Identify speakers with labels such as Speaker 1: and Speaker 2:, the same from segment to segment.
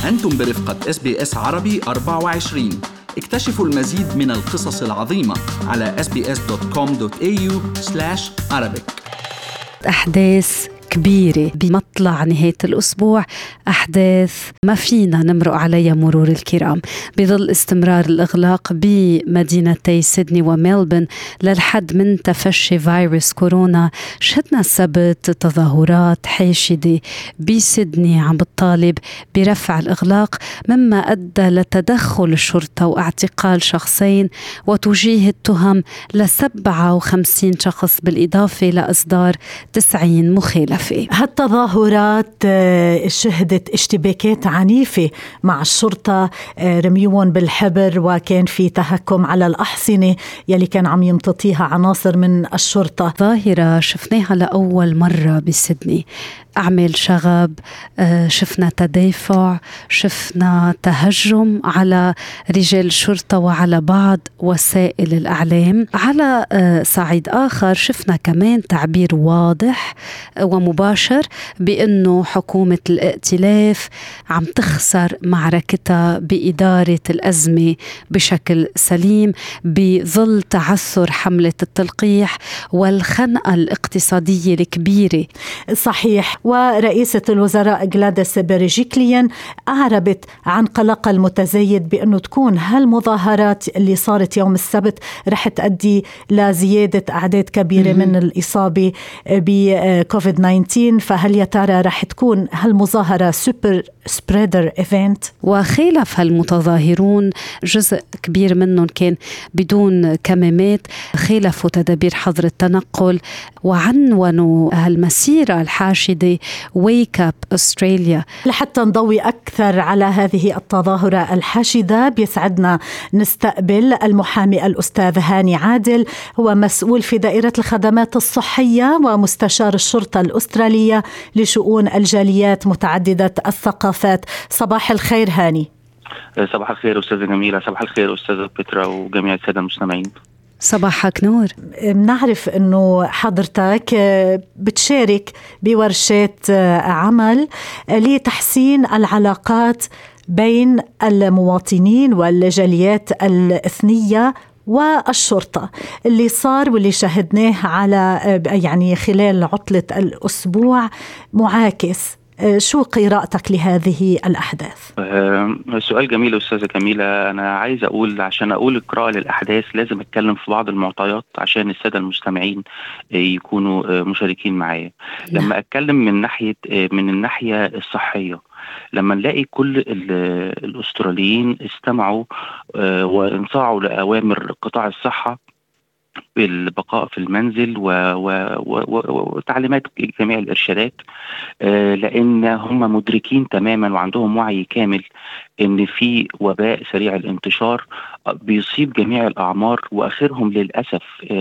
Speaker 1: أنتم برفقة SBS عربي 24. اكتشفوا المزيد من القصص العظيمة على sbs.com.au/Arabic.
Speaker 2: أحداث كبيرة بمطلع نهاية الأسبوع، أحداث ما فينا نمرق عليها مرور الكرام. بظل استمرار الإغلاق بمدينتي سيدني وميلبورن للحد من تفشي فيروس كورونا، شهدنا السبت تظاهرات حاشدة بسيدني عم بتطالب برفع الإغلاق، مما أدى لتدخل الشرطة واعتقال شخصين وتوجيه التهم ل57 شخص بالإضافة لإصدار 90 مخالفة.
Speaker 3: هالتظاهرات شهدت اشتباكات عنيفة مع الشرطة، رميون بالحبر، وكان في تهكم على الأحصنة يلي كان عم يمتطيها عناصر من الشرطة.
Speaker 2: ظاهرة شفناها لأول مرة بسيدني، أعمال شغب، شفنا تدافع، شفنا تهجم على رجال الشرطة وعلى بعض وسائل الإعلام. على صعيد آخر شفنا كمان تعبير واضح ومباشر بأنه حكومة الائتلاف عم تخسر معركتها بإدارة الأزمة بشكل سليم بظل تعثر حملة التلقيح والخنقة الاقتصادية الكبيرة.
Speaker 3: صحيح. ورئيسة الوزراء غلاديس بيرجيكليان أعربت عن قلقها المتزايد بأنه تكون هالمظاهرات اللي صارت يوم السبت رح تؤدي لزيادة أعداد كبيرة من الإصابة بكوفيد 19. فهل يا ترى رح تكون هالمظاهرة سوبر سبريدر إيفنت؟
Speaker 2: وخالف هالمتظاهرون جزء كبير منهم كان بدون كمامات، خالفوا تدابير حظر التنقل وعنونوا هالمسيرة الحاشدة Wake Up Australia.
Speaker 3: لحتى نضوي أكثر على هذه التظاهرة الحاشدة بيسعدنا نستقبل المحامي الأستاذ هاني عادل، هو مسؤول في دائرة الخدمات الصحية ومستشار الشرطة الأسترالية لشؤون الجاليات متعددة الثقافات. صباح الخير هاني.
Speaker 4: صباح الخير أستاذة جميلة. صباح الخير أستاذة بيترا وجميع السادة المستمعين.
Speaker 2: صباحك نور.
Speaker 3: بنعرف أنه حضرتك بتشارك بورشات عمل لتحسين العلاقات بين المواطنين والجاليات الإثنية والشرطة. اللي صار واللي شاهدناه على يعني خلال عطلة الأسبوع معاكس. شو قراءتك لهذه الأحداث؟
Speaker 4: سؤال جميل أستاذة كميلة. أنا عايز أقول عشان أقول القراءة للأحداث لازم أتكلم في بعض المعطيات عشان السادة المستمعين يكونوا مشاركين معايا. لما أتكلم من الناحية الصحية، لما نلاقي كل الأستراليين استمعوا وانصاعوا لأوامر قطاع الصحة بالبقاء في المنزل وتعليمات جميع الإرشادات، لأن هم مدركين تماما وعندهم وعي كامل إن في وباء سريع الانتشار بيصيب جميع الأعمار، وآخرهم للأسف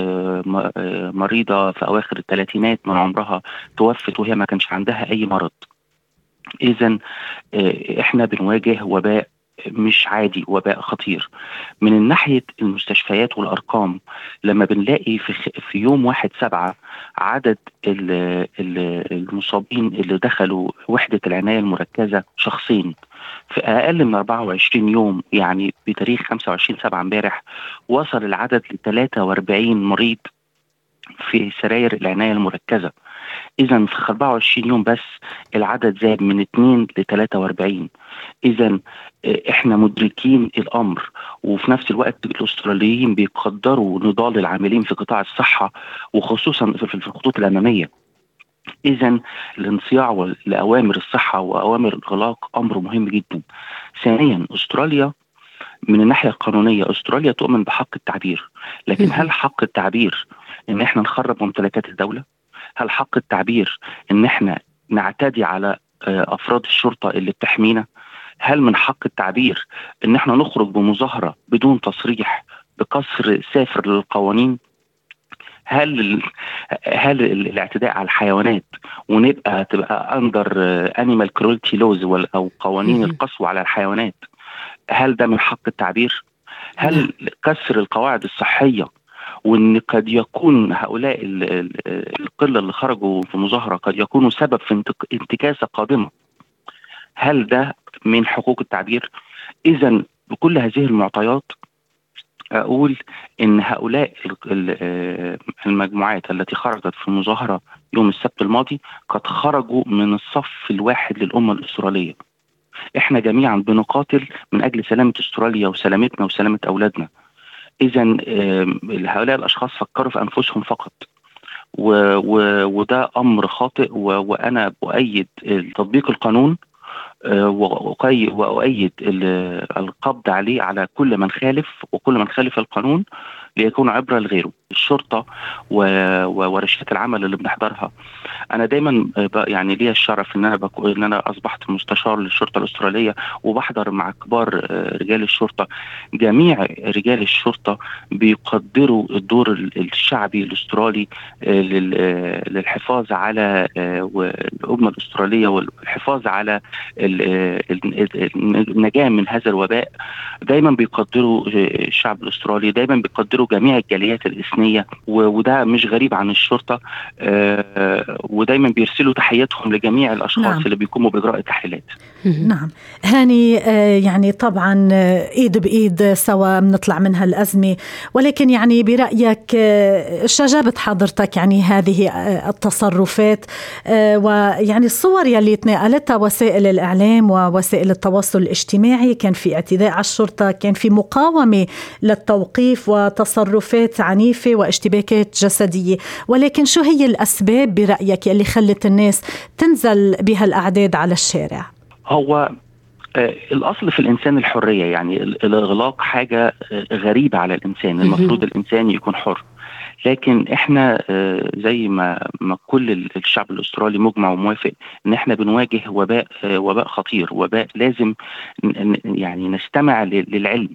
Speaker 4: مريضة في أواخر الثلاثينات من عمرها توفت وهي ما كانش عندها أي مرض. إذن إحنا بنواجه وباء مش عادي، وباء خطير. من ناحية المستشفيات والأرقام، لما بنلاقي في يوم 1/7 عدد المصابين اللي دخلوا وحدة العناية المركزة شخصين في أقل من 24 يوم، يعني بتاريخ 25/7 امبارح وصل العدد ل43 مريض في سراير العناية المركزة. إذن في 24 يوم بس العدد زاد من 2 ل43. إذن إحنا مدركين الأمر، وفي نفس الوقت الأستراليين بيقدروا نضال العاملين في قطاع الصحة وخصوصا في الخطوط الأمامية. إذن الانصياع لأوامر الصحة وأوامر الإغلاق أمر مهم جدا. ثانيا، أستراليا من الناحية القانونية أستراليا تؤمن بحق التعبير، لكن هل حق التعبير إن إحنا نخرب ممتلكات الدولة؟ هل حق التعبير إن إحنا نعتدي على أفراد الشرطة اللي بتحمينا؟ هل من حق التعبير إن إحنا نخرج بمظاهرة بدون تصريح بكسر سافر للقوانين؟ هل الاعتداء على الحيوانات تبقى أندر animal cruelty laws أو قوانين القسوة على الحيوانات، هل ده من حق التعبير؟ هل كسر القواعد الصحية وإن قد يكون هؤلاء القلة اللي خرجوا في مظاهرة قد يكونوا سبب في انتكاسة قادمة؟ هل ده من حقوق التعبير؟ إذا بكل هذه المعطيات أقول إن هؤلاء المجموعات التي خرجت في المظاهرة يوم السبت الماضي قد خرجوا من الصف الواحد للأمة الأسترالية. إحنا جميعا بنقاتل من أجل سلامة أستراليا وسلامتنا وسلامة أولادنا. إذا هؤلاء الأشخاص فكروا في أنفسهم فقط، وده أمر خاطئ، وأنا بؤيد تطبيق القانون، وأؤيد القبض عليه على كل من خالف، وكل من خالف القانون ليكون عبرة لغيره. الشرطة ورشات العمل اللي بنحضرها، أنا دايما يعني ليا الشرف إن أنا أصبحت مستشار للشرطة الأسترالية، وبحضر مع كبار رجال الشرطة. جميع رجال الشرطة بيقدروا الدور الشعبي الأسترالي للحفاظ على الأمة الأسترالية والحفاظ على النجاة من هذا الوباء. دايما بيقدروا الشعب الأسترالي، دايما بيقدروا جميع الجاليات الإثنية، وده مش غريب عن الشرطة. ودايما بيرسلوا تحياتهم لجميع الأشخاص
Speaker 3: نعم.
Speaker 4: اللي بيقوموا بإجراء التحليلات.
Speaker 3: نعم هاني، يعني طبعا إيد بإيد سوا بنطلع من هالأزمة، ولكن يعني برأيك شجابة حضرتك يعني هذه التصرفات ويعني الصور يلي تناقلتها وسائل الإعلام ووسائل التواصل الاجتماعي، كان في اعتداء على الشرطة، كان في مقاومة للتوقيف وتصرفات عنيفة واشتباكات جسدية، ولكن شو هي الأسباب برأيك يلي خلت الناس تنزل بهالأعداد على الشارع؟
Speaker 4: هو الأصل في الإنسان الحرية، يعني الإغلاق حاجة غريبة على الإنسان. المفروض الإنسان يكون حر، لكن احنا زي ما كل الشعب الأسترالي مجمع وموافق ان احنا بنواجه وباء خطير، وباء لازم يعني نستمع للعلم،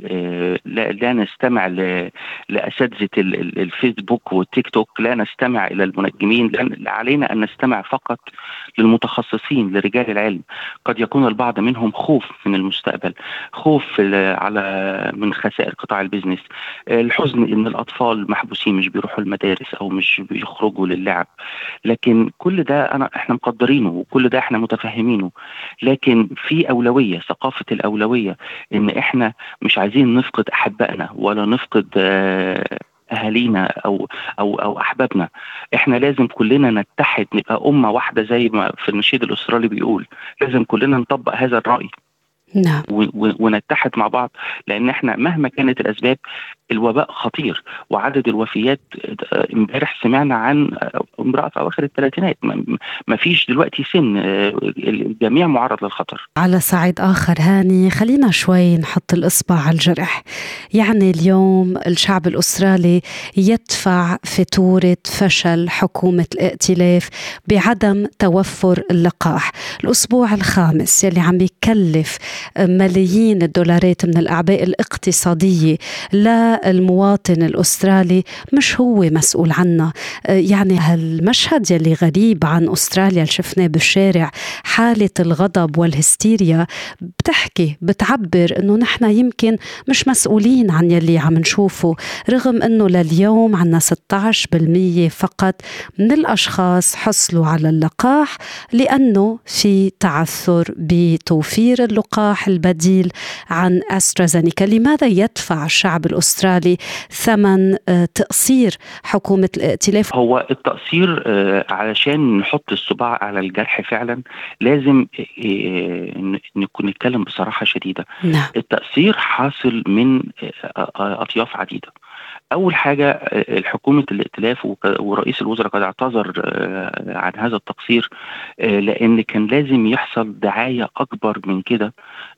Speaker 4: لا نستمع لأساتذة الفيسبوك والتيك توك، لا نستمع إلى المنجمين، علينا أن نستمع فقط للمتخصصين لرجال العلم. قد يكون البعض منهم خوف من المستقبل، خوف من خسائر قطاع البيزنس، الحزن ان الأطفال محبوسين مش بيروحوا المدارس او مش بيخرجوا للعب. لكن كل ده احنا مقدرينه، وكل ده احنا متفهمينه، لكن في أولوية، ثقافة الأولوية، ان احنا مش عايزين نفقد احبائنا ولا نفقد أهالينا أو أحبابنا. إحنا لازم كلنا نتحد، نبقى أمة واحدة زي ما في النشيد الأسترالي بيقول. لازم كلنا نطبق هذا الرأي.
Speaker 2: نعم.
Speaker 4: ونتحد مع بعض، لأن إحنا مهما كانت الأسباب الوباء خطير. وعدد الوفيات امبارح سمعنا عن امرأة في أواخر الثلاثينات، ما فيش دلوقتي سن، الجميع معرض للخطر.
Speaker 2: على صعيد آخر هاني، خلينا شوي نحط الإصبع على الجرح. يعني اليوم الشعب الأسترالي يدفع فاتورة فشل حكومة الائتلاف بعدم توفر اللقاح. الأسبوع الخامس يلي عم يكلف ملايين الدولارات من الأعباء الاقتصادية للمواطن الأسترالي مش هو مسؤول عنها. يعني هالمشهد يلي غريب عن أستراليا اللي شفناه بالشارع، حالة الغضب والهستيريا، بتعبر أنه نحن يمكن مش مسؤولين عن يلي عم نشوفه، رغم أنه لليوم عنا 16% فقط من الأشخاص حصلوا على اللقاح، لأنه في تعثر بتوفير اللقاح البديل عن أسترازينيكا. لماذا يدفع الشعب الأسترالي ثمن تقصير حكومة الائتلاف؟
Speaker 4: هو التقصير علشان نحط الصباع على الجرح فعلا لازم نكون نتكلم بصراحة شديدة.
Speaker 2: نعم.
Speaker 4: التقصير حاصل من أطياف عديدة. أول حاجة الحكومة الائتلاف ورئيس الوزراء قد اعتذر عن هذا التقصير، لأن كان لازم يحصل دعاية أكبر من كده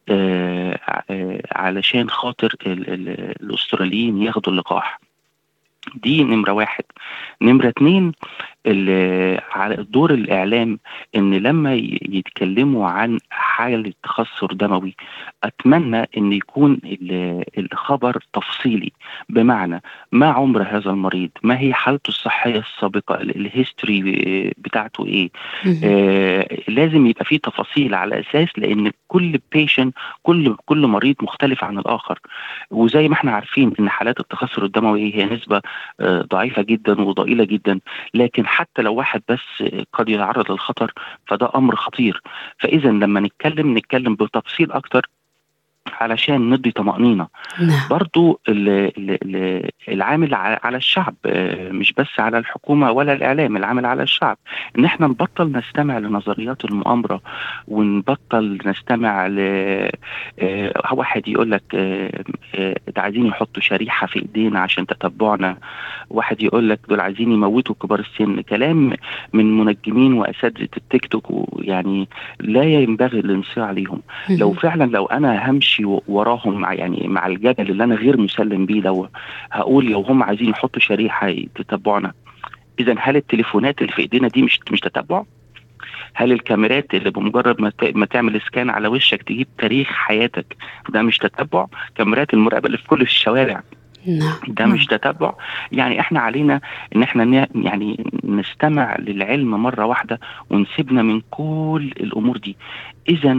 Speaker 4: علشان خاطر الأستراليين ياخدوا اللقاح. دي نمرة واحد. نمرة 2 على دور الإعلام، إن لما يتكلموا عن حالة تخثر دموي أتمنى أن يكون الخبر تفصيلي، بمعنى ما عمر هذا المريض، ما هي حالته الصحية السابقة، الهيستوري بتاعته إيه. لازم يبقى فيه تفاصيل، على أساس لأن كل بيشنت، كل مريض مختلف عن الآخر. وزي ما احنا عارفين أن حالات التخثر الدموي هي نسبة ضعيفة جدا وضئيلة جدا، لكن حتى لو واحد بس قد يتعرض للخطر فده أمر خطير. فإذا لما نتكلم بتفصيل أكتر علشان ندي طمأنينة. برضو العامل على الشعب، مش بس على الحكومة ولا الإعلام، العامل على الشعب إن احنا نبطل نستمع لنظريات المؤامرة، ونبطل نستمع واحد يقول لك ده عايزين يحطوا شريحة في إيدينا عشان تتبعنا، واحد يقول لك دول عايزين يموتوا كبار السن، كلام من منجمين وأساتذة التيك توك، يعني لا ينبغي الانصياع عليهم. لو أنا همشي وراهم مع الجدل اللي انا غير مسلم بيه، لو هقول لو هم عايزين يحطوا شريحه تتبعنا، اذا هل التليفونات اللي في ايدينا دي مش تتبع؟ هل الكاميرات اللي بمجرد ما تعمل اسكان على وشك تجيب تاريخ حياتك ده مش تتبع؟ كاميرات المراقبه اللي في كل الشوارع ده مش تتبع؟ يعني احنا علينا ان احنا يعني نستمع للعلم مره واحده ونسيبنا من كل الامور دي. اذا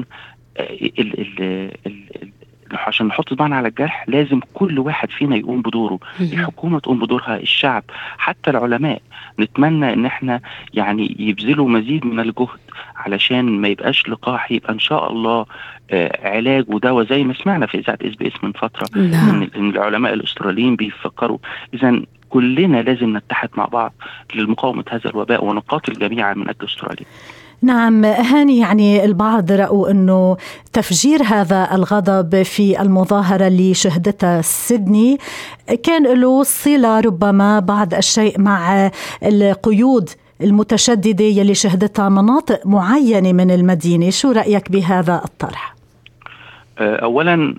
Speaker 4: عشان نحط صباعنا على الجرح لازم كل واحد فينا يقوم بدوره، الحكومة تقوم بدورها، الشعب، حتى العلماء. نتمنى ان احنا يعني يبذلوا مزيد من الجهد علشان ما يبقاش لقاح، يبقى ان شاء الله علاج ودواء، زي ما سمعنا في إذاعة SBS من فترة ان العلماء الاستراليين بيفكروا. اذا كلنا لازم نتحد مع بعض لمقاومة هذا الوباء ونقاتل جميعا من أجل أستراليا.
Speaker 3: نعم هاني، يعني البعض رأوا أنه تفجير هذا الغضب في المظاهرة اللي شهدتها سيدني كان له صلة ربما بعض الشيء مع القيود المتشددة يلي شهدتها مناطق معينة من المدينة. شو رأيك بهذا الطرح؟
Speaker 4: أولا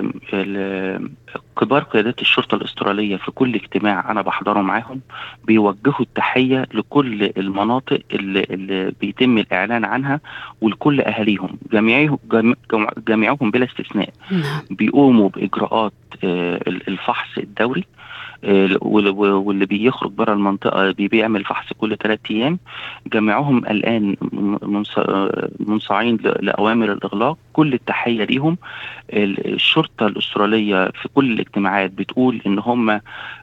Speaker 4: كبار قيادات الشرطة الأسترالية في كل اجتماع أنا بحضره معاهم بيوجهوا التحية لكل المناطق اللي بيتم الإعلان عنها ولكل أهاليهم، جميعهم بلا استثناء بيقوموا بإجراءات الفحص الدوري، واللي بيخرج برا المنطقة بيعمل فحص كل 3 أيام. جميعهم الآن منصاعين لأوامر الإغلاق. كل التحية ليهم. الشرطة الأسترالية في كل الاجتماعات بتقول إن هم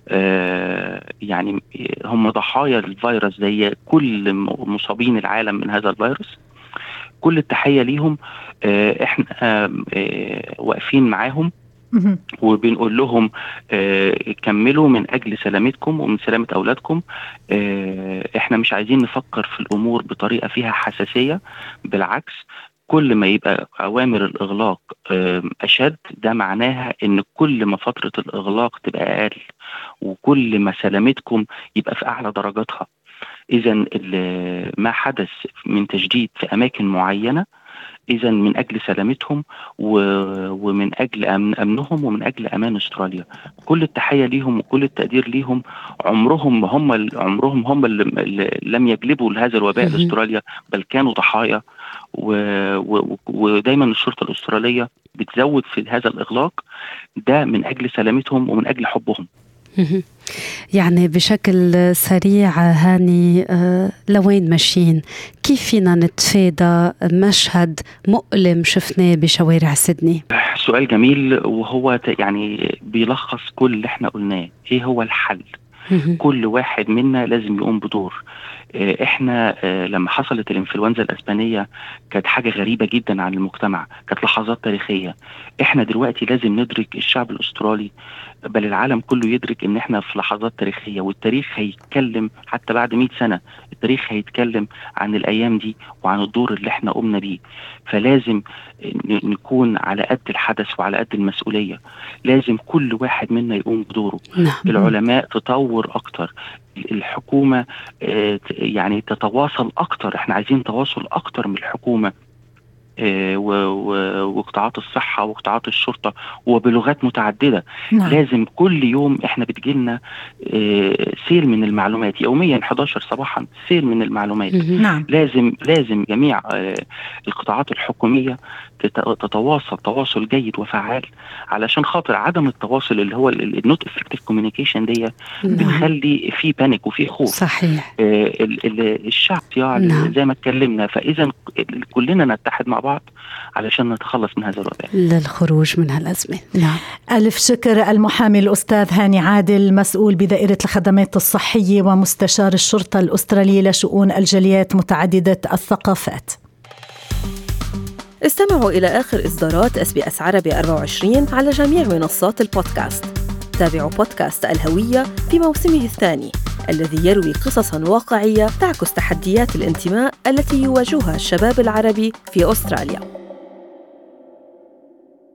Speaker 4: يعني هم ضحايا الفيروس زي كل مصابين العالم من هذا الفيروس. كل التحية ليهم. احنا واقفين معاهم وبنقول لهم كملوا من أجل سلامتكم ومن سلامة أولادكم. احنا مش عايزين نفكر في الأمور بطريقة فيها حساسية، بالعكس كل ما يبقى أوامر الإغلاق أشد ده معناها إن كل ما فترة الإغلاق تبقى أقل وكل ما سلامتكم يبقى في أعلى درجاتها. إذا ما حدث من تجديد في أماكن معينة إذا من أجل سلامتهم ومن أجل أمنهم ومن أجل أمان أستراليا. كل التحية ليهم وكل التقدير ليهم. عمرهم هم اللي لم يجلبوا لهذا الوباء لأستراليا، بل كانوا ضحايا. ودايما الشرطة الأسترالية بتزود في هذا الإغلاق ده من أجل سلامتهم ومن أجل حبهم.
Speaker 2: يعني بشكل سريع هاني، لوين ماشيين؟ كيف فينا نتفادى مشهد مؤلم شفناه بشوارع سيدني؟
Speaker 4: سؤال جميل، وهو يعني بيلخص كل اللي احنا قلناه. ايه هو الحل؟ كل واحد منا لازم يقوم بدور. احنا لما حصلت الانفلونزا الاسبانية كانت حاجة غريبة جدا عن المجتمع، كانت لحظات تاريخية. احنا دلوقتي لازم ندرك، الشعب الاسترالي بل العالم كله يدرك ان احنا في لحظات تاريخية، والتاريخ هيتكلم حتى بعد 100 سنة. التاريخ هيتكلم عن الايام دي وعن الدور اللي احنا قمنا بيه. فلازم نكون على قد الحدث وعلى قد المسؤولية. لازم كل واحد منا يقوم بدوره. العلماء تطور اكتر، الحكومة يعني تتواصل اكتر. احنا عايزين تواصل اكتر من الحكومة وقطاعات الصحة وقطاعات الشرطة وبلغات متعددة.
Speaker 3: نعم.
Speaker 4: لازم كل يوم احنا بتجيلنا سيل من المعلومات يوميا 11 صباحا، سيل من المعلومات.
Speaker 3: نعم.
Speaker 4: لازم جميع القطاعات الحكومية تواصل جيد وفعال، علشان خاطر عدم التواصل اللي هو النوت افكتيف كوميونيكيشن دي بتخلي في بانيك وفي خوف.
Speaker 2: صحيح.
Speaker 4: الشعب يعني زي ما اتكلمنا، فإذا كلنا نتحد مع بعض علشان نتخلص من هذا الوباء
Speaker 2: للخروج من هالأزمة. نعم.
Speaker 3: ألف شكر المحامي الأستاذ هاني عادل، مسؤول بدائرة الخدمات الصحية ومستشار الشرطة الأسترالية لشؤون الجاليات متعددة الثقافات.
Speaker 5: استمعوا إلى آخر إصدارات SBS عربي 24 على جميع منصات البودكاست. تابعوا بودكاست الهوية في موسمه الثاني الذي يروي قصصاً واقعية تعكس تحديات الانتماء التي يواجهها الشباب العربي في أستراليا.